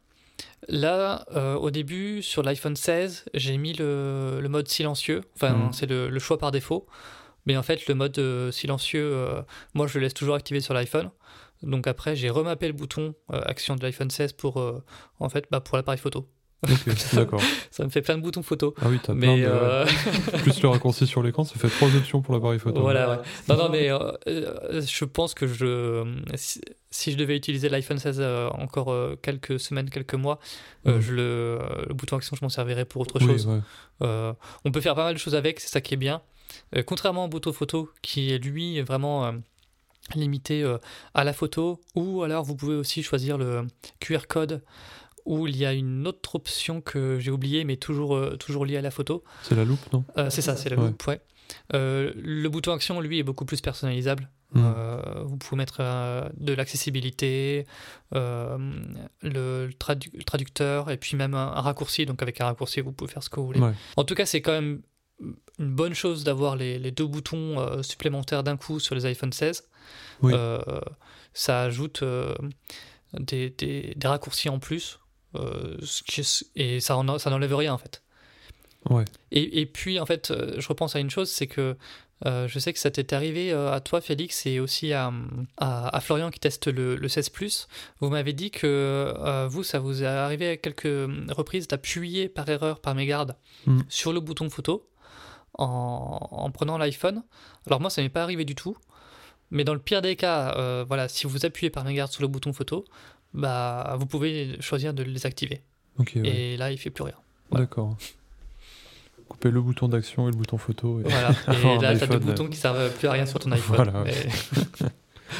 Là, euh, au début, sur l'iPhone seize, j'ai mis le, le mode silencieux. Enfin, mmh. c'est le, le choix par défaut. Mais en fait, le mode euh, silencieux, euh, moi, je le laisse toujours activé sur l'iPhone. Donc après, j'ai remappé le bouton euh, action de l'iPhone seize pour, euh, en fait, bah, pour l'appareil photo. Ok, d'accord. Ça me fait plein de boutons photo. Ah oui, t'as mais plein de... euh... Plus le raccourci sur l'écran, ça fait trois options pour l'appareil photo. Voilà, ouais. Non, non, mais euh, je pense que je, si, si je devais utiliser l'iPhone seize euh, encore euh, quelques semaines, quelques mois, euh, mmh. je le, le bouton action, je m'en servirais pour autre oui, chose. Ouais. Euh, on peut faire pas mal de choses avec, c'est ça qui est bien. Euh, contrairement au bouton photo, qui est lui vraiment euh, limité euh, à la photo, ou alors vous pouvez aussi choisir le Q R code, où il y a une autre option que j'ai oubliée, mais toujours, euh, toujours liée à la photo. C'est la loupe, non ? euh, C'est ça, c'est la ouais. loupe, ouais. Euh, le bouton action, lui, est beaucoup plus personnalisable. Mmh. Euh, vous pouvez mettre euh, de l'accessibilité, euh, le, le, tradu- le traducteur, et puis même un, un raccourci. Donc avec un raccourci, vous pouvez faire ce que vous voulez. Ouais. En tout cas, c'est quand même une bonne chose d'avoir les, les deux boutons euh, supplémentaires d'un coup sur les iPhone seize. Oui. Euh, ça ajoute euh, des, des, des raccourcis en plus. Euh, et ça, en, ça n'enlève rien en fait. Ouais. Et, et puis en fait, euh, je repense à une chose, c'est que euh, je sais que ça t'est arrivé euh, à toi, Félix, et aussi à, à, à Florian qui teste le, le seize plus. Vous m'avez dit que euh, vous, ça vous est arrivé à quelques reprises d'appuyer par erreur, par mégarde, mm. sur le bouton photo en, en prenant l'iPhone. Alors moi, ça m'est pas arrivé du tout, mais dans le pire des cas, euh, voilà, si vous appuyez par mégarde sur le bouton photo, bah, vous pouvez choisir de les activer. Okay, ouais. Et là, il fait plus rien. Voilà. D'accord. Couper le bouton d'action et le bouton photo. Et voilà. Et là, tu as deux boutons qui servent plus à rien sur ton iPhone. Voilà, mais... ouais.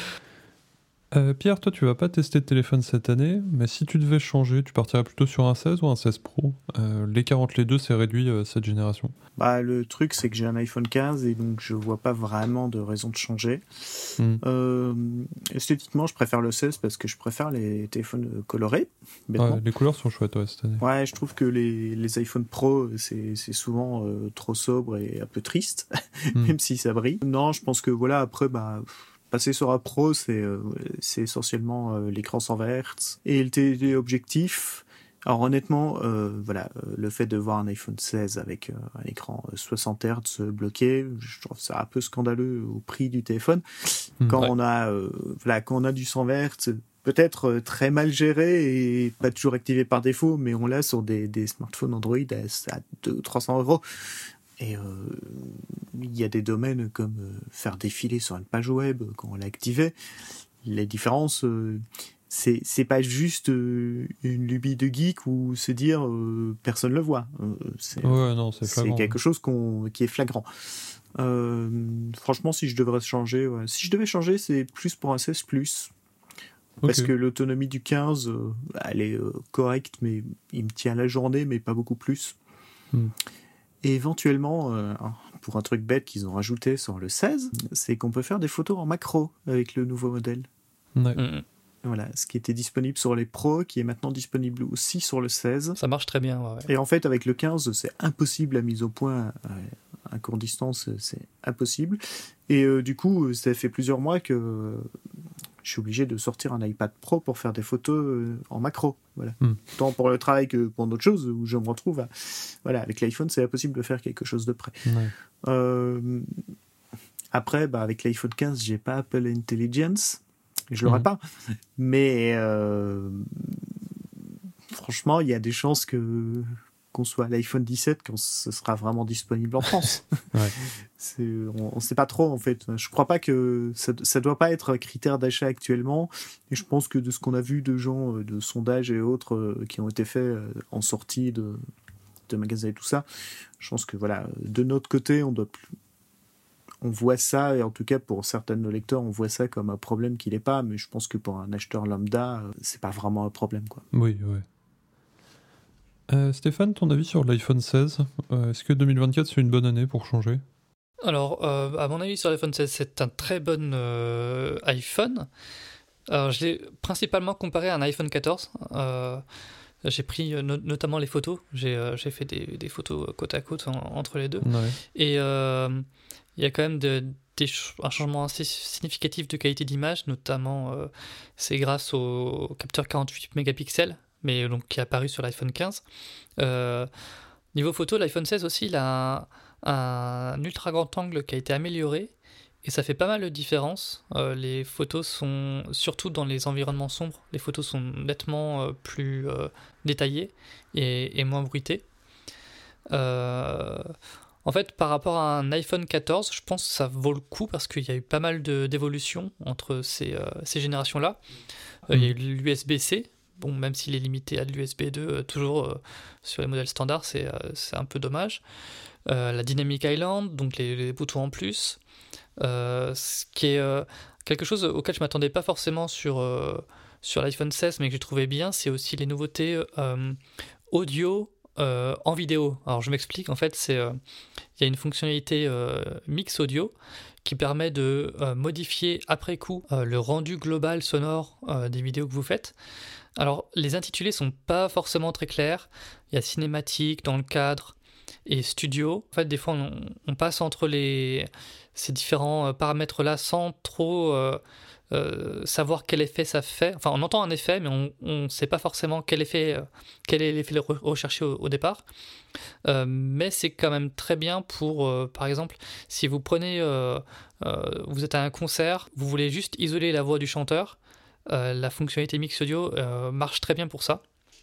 Euh, Pierre, toi tu vas pas tester de téléphone cette année, mais si tu devais changer, tu partirais plutôt sur un seize ou un seize Pro. euh, L'écart entre les deux s'est réduit euh, cette génération. Bah, le truc c'est que j'ai un iPhone quinze et donc je vois pas vraiment de raison de changer. Mm. Euh, esthétiquement je préfère le seize parce que je préfère les téléphones colorés. Ouais, les couleurs sont chouettes ouais, cette année. Ouais, je trouve que les, les iPhone Pro c'est, c'est souvent euh, trop sobre et un peu triste, mm. même si ça brille. Non, je pense que voilà, après bah... Passer sur un Pro, c'est, euh, c'est essentiellement euh, l'écran cent vingt hertz et le téléobjectif. Alors honnêtement, euh, voilà, euh, le fait de voir un iPhone seize avec euh, un écran soixante hertz bloqué, je trouve ça un peu scandaleux au prix du téléphone. Mmh, quand ouais. on a, euh, voilà, quand on a du cent vingt hertz, peut-être euh, très mal géré et pas toujours activé par défaut, mais on l'a sur des, des smartphones Android à, à deux cents trois cents euros. Et euh, il y a des domaines comme euh, faire défiler sur une page web quand on l'a activé. Les différences, euh, c'est c'est pas juste euh, une lubie de geek ou se dire euh, personne le voit. Euh, c'est, ouais, non, c'est, c'est quelque chose qu'on, qui est flagrant. Euh, franchement, si je devrais changer, ouais. si je devais changer, c'est plus pour un seize plus. Parce okay. que l'autonomie du quinze, euh, elle est euh, correcte, mais il me tient la journée, mais pas beaucoup plus. Hmm. Et éventuellement, euh, pour un truc bête qu'ils ont rajouté sur le seize, c'est qu'on peut faire des photos en macro avec le nouveau modèle. Ouais. Mmh. Voilà, ce qui était disponible sur les Pro, qui est maintenant disponible aussi sur le seize. Ça marche très bien. Ouais. Et en fait, avec le quinze, c'est impossible la mise au point à courte distance, c'est impossible. Et euh, du coup, ça fait plusieurs mois que je suis obligé de sortir un iPad Pro pour faire des photos en macro. Voilà. Mm. Tant pour le travail que pour d'autres choses où je me retrouve à... Voilà, avec l'iPhone, c'est impossible de faire quelque chose de près. Ouais. Euh... Après, bah, avec l'iPhone quinze, j'ai pas Apple Intelligence. Je l'aurai mm. pas. Mais euh... franchement, il y a des chances que... qu'on soit à l'iPhone dix-sept quand ce sera vraiment disponible en France. Ouais. C'est, on ne sait pas trop en fait. Je crois pas que ça, ça doit pas être un critère d'achat actuellement. Et je pense que de ce qu'on a vu de gens, de sondages et autres euh, qui ont été faits euh, en sortie de, de magasins et tout ça, je pense que voilà, de notre côté, on doit plus, on voit ça, et en tout cas pour certains de nos lecteurs, on voit ça comme un problème qui n'est pas. Mais je pense que pour un acheteur lambda, euh, c'est pas vraiment un problème, quoi. Oui, oui. Euh, Stéphane, ton avis sur l'iPhone seize, euh, est-ce que deux mille vingt-quatre c'est une bonne année pour changer ? Alors, euh, à mon avis sur l'iPhone seize, c'est un très bon euh, iPhone. Alors, je l'ai principalement comparé à un iPhone quatorze. Euh, j'ai pris no- notamment les photos. J'ai, euh, j'ai fait des, des photos côte à côte en, entre les deux. Ouais. Et il euh, y a quand même de, des ch- un changement assez significatif de qualité d'image, notamment euh, c'est grâce au capteur quarante-huit mégapixels. Mais donc qui est apparu sur l'iPhone quinze. Euh, niveau photo, l'iPhone seize aussi, il a un, un ultra grand angle qui a été amélioré et ça fait pas mal de différence. Euh, les photos sont, surtout dans les environnements sombres, les photos sont nettement euh, plus euh, détaillées et, et moins bruitées. Euh, en fait, par rapport à un iPhone quatorze, je pense que ça vaut le coup parce qu'il y a eu pas mal de, d'évolutions entre ces, euh, ces générations-là. Euh, il y a eu l'U S B-C. Bon, même s'il est limité à de l'U S B deux, euh, toujours euh, sur les modèles standards, c'est, euh, c'est un peu dommage. Euh, la Dynamic Island, donc les, les boutons en plus, euh, ce qui est euh, quelque chose auquel je ne m'attendais pas forcément sur, euh, sur l'iPhone seize, mais que j'ai trouvé bien, c'est aussi les nouveautés euh, audio euh, en vidéo. Alors je m'explique, en fait, c'est, euh, y a une fonctionnalité euh, mix audio qui permet de euh, modifier après coup euh, le rendu global sonore euh, des vidéos que vous faites. Alors, les intitulés sont pas forcément très clairs. Il y a cinématique, dans le cadre, et studio. En fait, des fois, on, on passe entre les, ces différents paramètres-là sans trop euh, euh, savoir quel effet ça fait. Enfin, on entend un effet, mais on ne sait pas forcément quel effet, euh, quel est l'effet recherché au, au départ. Euh, mais c'est quand même très bien pour, euh, par exemple, si vous prenez, euh, euh, vous êtes à un concert, vous voulez juste isoler la voix du chanteur, Euh, la fonctionnalité mix audio euh, marche très bien pour ça.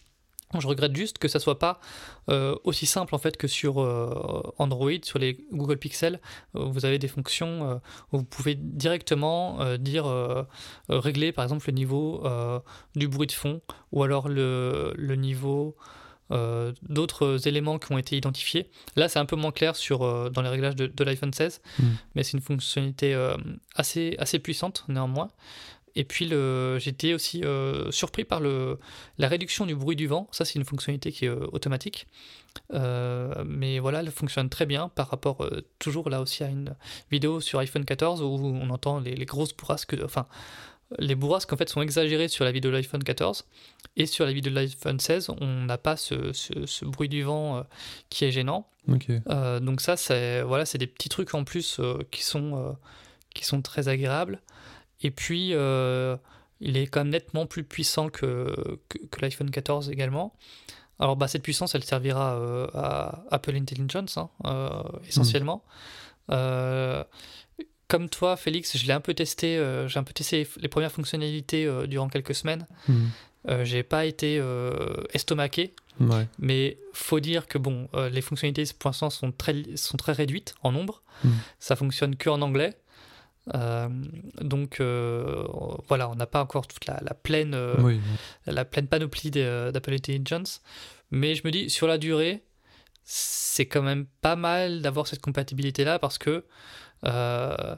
Je regrette juste que ça soit pas euh, aussi simple en fait que sur euh, Android, sur les Google Pixel. Euh, vous avez des fonctions euh, où vous pouvez directement euh, dire euh, euh, régler par exemple le niveau euh, du bruit de fond ou alors le, le niveau euh, d'autres éléments qui ont été identifiés. Là, c'est un peu moins clair sur euh, dans les réglages de, de l'iPhone seize, mmh. mais c'est une fonctionnalité euh, assez assez puissante néanmoins. Et puis, le, j'étais aussi euh, surpris par le, la réduction du bruit du vent. Ça, c'est une fonctionnalité qui est euh, automatique. Euh, mais voilà, elle fonctionne très bien par rapport, euh, toujours là aussi, à une vidéo sur iPhone quatorze où on entend les, les grosses bourrasques. De, enfin, les bourrasques, en fait, sont exagérées sur la vidéo de l'iPhone quatorze. Et sur la vidéo de l'iPhone seize, on n'a pas ce, ce, ce bruit du vent euh, qui est gênant. Okay. Euh, donc ça, c'est, voilà, c'est des petits trucs en plus euh, qui, sont, euh, qui sont très agréables. Et puis, euh, il est quand même nettement plus puissant que, que, que l'iPhone quatorze également. Alors, bah, cette puissance, elle servira euh, à Apple Intelligence, hein, euh, essentiellement. Mmh. Euh, comme toi, Félix, je l'ai un peu testé. Euh, j'ai un peu testé les premières fonctionnalités euh, durant quelques semaines. Mmh. Euh, j'ai pas été euh, estomaqué. Ouais. Mais faut dire que bon, euh, les fonctionnalités pour l'instant sont très, sont très réduites en nombre. Mmh. Ça fonctionne que en anglais. Euh, donc euh, voilà, on n'a pas encore toute la, la, pleine, euh, oui. la pleine panoplie de, d'Apple Intelligence, mais je me dis sur la durée c'est quand même pas mal d'avoir cette compatibilité là parce que euh,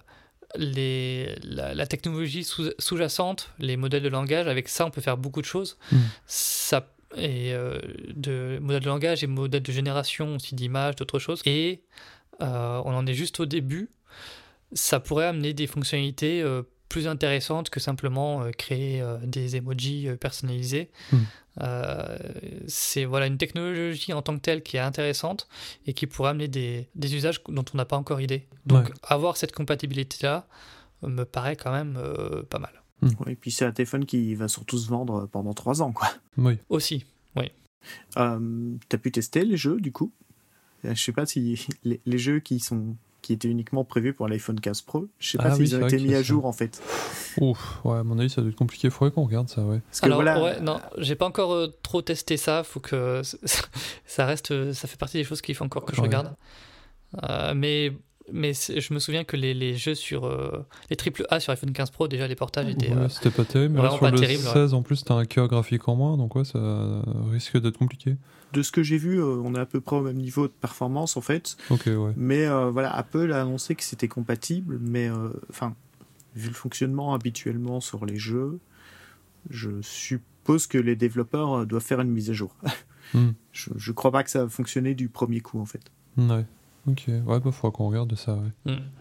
les, la, la technologie sous, sous-jacente, les modèles de langage, avec ça on peut faire beaucoup de choses. mmh. Ça, et euh, de modèles de langage et modèles de génération aussi d'images, d'autres choses, et euh, on en est juste au début. Ça pourrait amener des fonctionnalités euh, plus intéressantes que simplement euh, créer euh, des emojis euh, personnalisés. Mmh. Euh, c'est voilà, une technologie en tant que telle qui est intéressante et qui pourrait amener des, des usages dont on n'a pas encore idée. Donc ouais. avoir cette compatibilité-là euh, me paraît quand même euh, pas mal. Mmh. Ouais, et puis c'est un téléphone qui va surtout se vendre pendant trois ans, quoi. Oui. Aussi, oui. Euh, t'as pu tester les jeux, du coup ? Je sais pas si les, les jeux qui sont... qui était uniquement prévu pour l'iPhone quinze Pro. Je sais pas ah s'ils oui, ont été mis à jour en fait. Ouf, ouais, à mon avis ça doit être compliqué, il faudrait qu'on regarde ça, ouais. Parce que Alors, voilà... ouais, non, j'ai pas encore euh, trop testé ça, faut que ça reste, ça fait partie des choses qu'il faut encore que je ouais. regarde. Euh, mais mais je me souviens que les, les jeux sur euh, les triple A sur iPhone quinze Pro, déjà les portages étaient. Ouais, euh, c'était pas terrible, mais là, sur pas le terrible, seize ouais. en plus t'as un cœur graphique en moins, donc ouais, ça risque d'être compliqué. De ce que j'ai vu, euh, on est à peu près au même niveau de performance en fait. Ok, ouais. Mais euh, voilà, Apple a annoncé que c'était compatible, mais enfin, euh, vu le fonctionnement habituellement sur les jeux, je suppose que les développeurs doivent faire une mise à jour. mm. je, je crois pas que ça va fonctionner du premier coup en fait. Ouais. Ok, ouais, bah faudra qu'on regarde ça, ouais. Mm.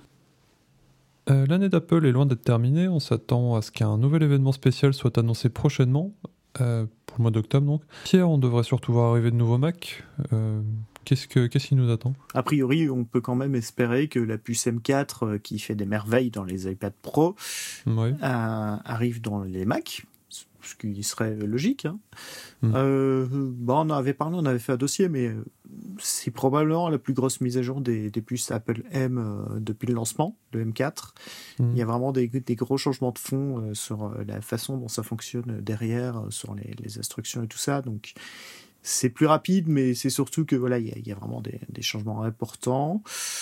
Euh, l'année d'Apple est loin d'être terminée, on s'attend à ce qu'un nouvel événement spécial soit annoncé prochainement, euh, pour le mois d'octobre donc. Pierre, on devrait surtout voir arriver de nouveaux Mac, euh, qu'est-ce, que, qu'est-ce qui nous attend ? A priori, on peut quand même espérer que la puce M quatre, euh, qui fait des merveilles dans les iPad Pro, ouais. euh, arrive dans les Mac, ce qui serait logique. Hein. Mm. Euh, bon, on en avait parlé, on avait fait un dossier, mais c'est probablement la plus grosse mise à jour des, des puces Apple M euh, depuis le lancement, le M quatre. Mm. Il y a vraiment des, des gros changements de fond euh, sur la façon dont ça fonctionne derrière, euh, sur les, les instructions et tout ça. Donc, c'est plus rapide, mais c'est surtout que voilà, il y a, il y a vraiment des, des changements importants,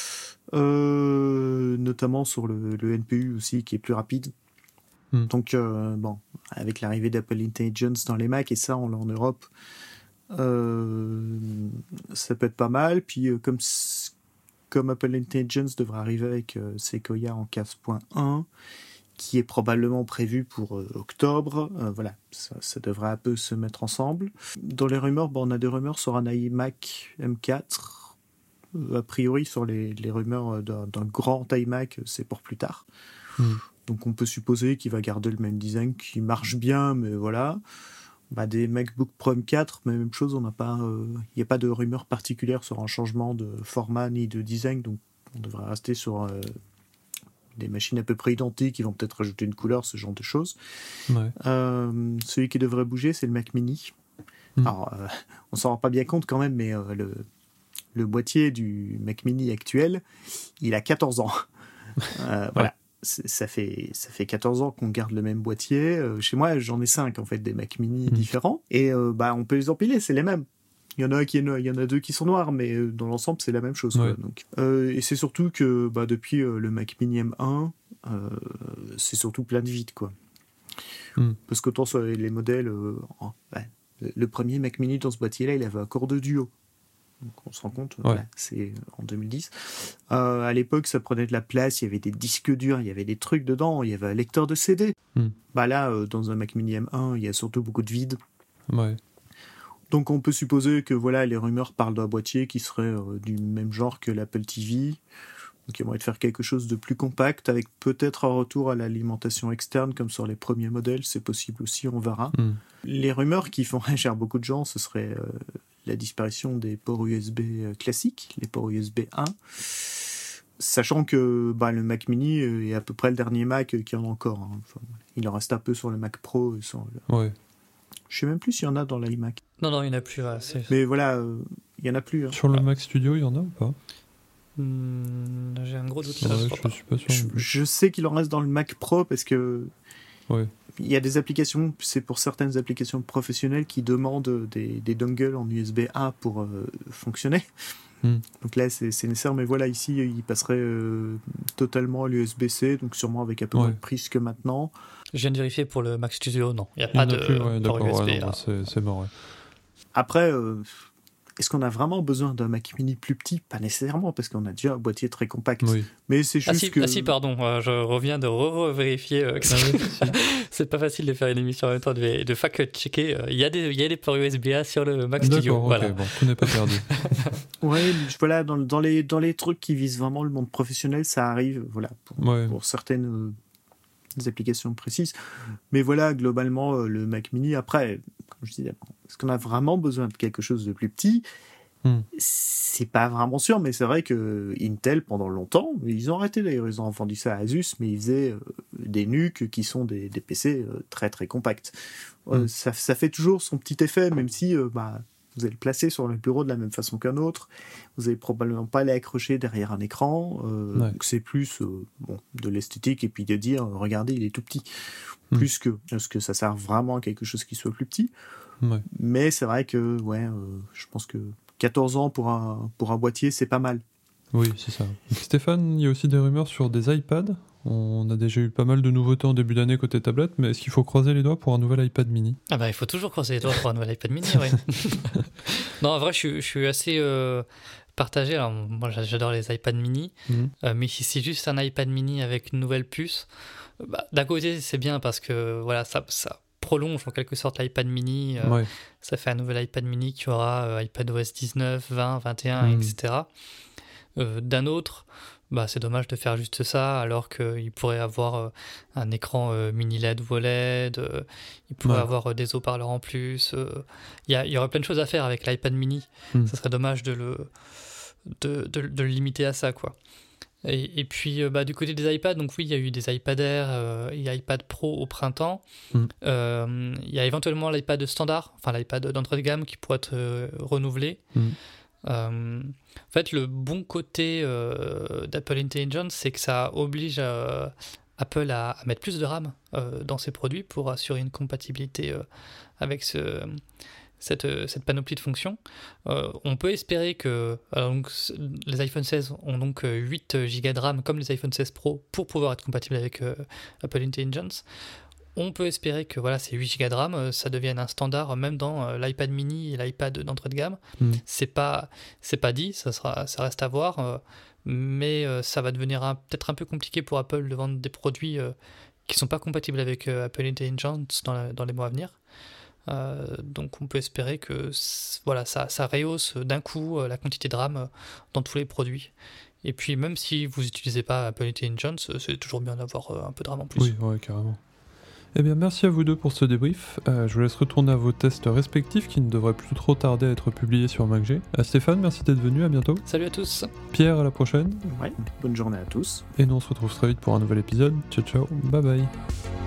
euh, notamment sur le, le N P U aussi, qui est plus rapide. Mm. Donc, euh, bon, avec l'arrivée d'Apple Intelligence dans les Mac, et ça, on l'a en Europe, euh, ça peut être pas mal. Puis, euh, comme, comme Apple Intelligence devrait arriver avec euh, Sequoia en quinze point un, qui est probablement prévu pour euh, octobre, euh, voilà, ça, ça devrait un peu se mettre ensemble. Dans les rumeurs, bon, on a des rumeurs sur un iMac M quatre. Euh, a priori, sur les, les rumeurs d'un, d'un grand iMac, c'est pour plus tard. Mm. Donc on peut supposer qu'il va garder le même design qui marche bien, mais voilà. Bah, des MacBook Pro M quatre, même chose, on n'a pas, il euh, n'y a pas de rumeur particulière sur un changement de format ni de design, donc on devrait rester sur euh, des machines à peu près identiques, ils vont peut-être rajouter une couleur, ce genre de choses. Ouais. Euh, celui qui devrait bouger, c'est le Mac Mini. Mmh. Alors, euh, on s'en rend pas bien compte quand même, mais euh, le, le boîtier du Mac Mini actuel, il a quatorze ans. euh, voilà. ça fait ça fait quatorze ans qu'on garde le même boîtier. Euh, chez moi, j'en ai cinq en fait, des Mac Mini mmh. différents, et euh, bah on peut les empiler, c'est les mêmes. Il y en a qui, il y en a deux qui sont noirs, mais dans l'ensemble c'est la même chose. Ouais. Quoi, donc. Euh, et c'est surtout que bah depuis euh, le Mac Mini M un, euh, c'est surtout plein de vide quoi. Mmh. Parce qu'autant sur les modèles, euh, oh, ouais, le premier Mac Mini dans ce boîtier-là, il avait un corps de duo. Donc on se rend compte, ouais. Voilà, c'est en deux mille dix. Euh, à l'époque, ça prenait de la place, il y avait des disques durs, il y avait des trucs dedans, il y avait un lecteur de C D. Mm. Bah là, euh, dans un Mac Mini M un, il y a surtout beaucoup de vide. Ouais. Donc on peut supposer que voilà, les rumeurs parlent d'un boîtier qui serait euh, du même genre que l'Apple T V. Donc ils vont de faire quelque chose de plus compact, avec peut-être un retour à l'alimentation externe, comme sur les premiers modèles, c'est possible aussi, on verra. Mm. Les rumeurs qui font réagir beaucoup de gens, ce serait... Euh, la disparition des ports U S B classiques, les ports U S B un, sachant que bah, le Mac Mini est à peu près le dernier Mac qui en a encore. Hein. Enfin, il en reste un peu sur le Mac Pro. Sur le... Ouais. Je sais même plus s'il y en a dans l'iMac. Non, non, il n'y en a plus. Ouais, c'est... Mais voilà, euh, il n'y en a plus. Hein. Sur le Mac Studio, il y en a ou pas ? Mmh, j'ai un gros doute. Ouais, là, je, je, je suis pas sûr. Je, je sais qu'il en reste dans le Mac Pro parce que... Ouais. Il y a des applications, c'est pour certaines applications professionnelles qui demandent des, des dongles en U S B A pour euh, fonctionner. Mm. Donc là, c'est, c'est nécessaire. Mais voilà, ici, il passerait euh, totalement à l'U S B C, donc sûrement avec un peu moins de prise que maintenant. Je viens de vérifier pour le Mac Studio, non. Il n'y a pas de plus, ouais, port U S B A. Ouais, non, c'est, c'est mort, ouais. Après... Euh, est-ce qu'on a vraiment besoin d'un Mac Mini plus petit ? Pas nécessairement, parce qu'on a déjà un boîtier très compact. Oui. Mais c'est juste ah si, que... Ah si, pardon, euh, je reviens de re-vérifier. Euh, que c'est pas facile de faire une émission en même temps, de, de fact-checker. Il y a des, il y a des ports U S B A sur le Mac D'accord, Studio. Ok, voilà. bon, tout n'est pas perdu. Ouais, voilà, dans, dans, les, dans les trucs qui visent vraiment le monde professionnel, ça arrive, voilà, pour, ouais. pour certaines euh, applications précises. Mais voilà, globalement, euh, le Mac Mini, après, comme je disais, est-ce qu'on a vraiment besoin de quelque chose de plus petit ? Hmm. C'est pas vraiment sûr, mais c'est vrai que Intel, pendant longtemps, ils ont arrêté d'ailleurs, ils ont vendu ça à Asus, mais ils faisaient euh, des N U C qui sont des, des P C euh, très très compacts. Euh, hmm. ça, ça fait toujours son petit effet, même si euh, bah, vous allez le placer sur le bureau de la même façon qu'un autre, vous n'allez probablement pas l'accrocher derrière un écran, euh, ouais. Donc c'est plus euh, bon, de l'esthétique et puis de dire, euh, regardez, il est tout petit, hmm. plus que, parce que ça sert vraiment à quelque chose qui soit plus petit. Ouais. Mais c'est vrai que, ouais, euh, je pense que quatorze ans pour un, pour un boîtier, c'est pas mal. Oui, c'est ça. Stéphane, il y a aussi des rumeurs sur des iPads. On a déjà eu pas mal de nouveautés en début d'année côté tablette, mais est-ce qu'il faut croiser les doigts pour un nouvel iPad mini ? Ah bah il faut toujours croiser les doigts pour un nouvel iPad mini, oui. Non, en vrai, je suis, je suis assez euh, partagé. Alors, moi, j'adore les iPad mini, mmh. euh, mais si c'est juste un iPad mini avec une nouvelle puce, bah, d'un côté, c'est bien parce que voilà, ça... ça prolonge en quelque sorte l'iPad mini, euh, ouais. Ça fait un nouvel iPad mini qui aura euh, iPadOS dix-neuf, vingt, vingt et un, mmh. et cetera. Euh, d'un autre, bah, c'est dommage de faire juste ça, alors qu'il pourrait avoir euh, un écran euh, mini L E D ou O L E D, euh, il pourrait ouais. avoir euh, des haut-parleurs en plus. Il euh, y, y aurait plein de choses à faire avec l'iPad mini. Mmh. Ça serait dommage de le, de, de, de le limiter à ça, quoi. Et, et puis, bah, du côté des iPads, donc oui, il y a eu des iPad Air euh, et iPad Pro au printemps. Il mm. euh, y a éventuellement l'iPad standard, enfin l'iPad d'entrée de gamme qui pourrait être euh, renouvelé. Mm. Euh, en fait, le bon côté euh, d'Apple Intelligence, c'est que ça oblige euh, Apple à, à mettre plus de RAM euh, dans ses produits pour assurer une compatibilité euh, avec ce... Cette, cette panoplie de fonctions. Euh, on peut espérer que alors donc, les iPhone seize ont donc huit giga de RAM comme les iPhone seize Pro pour pouvoir être compatibles avec euh, Apple Intelligence. On peut espérer que voilà, ces huit giga de RAM, euh, ça devienne un standard même dans euh, l'iPad mini et l'iPad d'entrée de gamme. Mmh. C'est pas, c'est pas dit, ça, sera, ça reste à voir, euh, mais euh, ça va devenir un, peut-être un peu compliqué pour Apple de vendre des produits euh, qui ne sont pas compatibles avec euh, Apple Intelligence dans, la, dans les mois à venir. Euh, donc on peut espérer que voilà, ça, ça rehausse d'un coup euh, la quantité de RAM euh, dans tous les produits. Et puis même si vous n'utilisez pas Apple Intelligence, euh, c'est toujours bien d'avoir euh, un peu de RAM en plus. Oui, ouais, carrément. Eh bien merci à vous deux pour ce débrief. Euh, je vous laisse retourner à vos tests respectifs qui ne devraient plus trop tarder à être publiés sur MacG. Euh, Stéphane, merci d'être venu, à bientôt. Salut à tous. Pierre, à la prochaine. Ouais, bonne journée à tous. Et nous on se retrouve très vite pour un nouvel épisode. Ciao ciao, bye bye.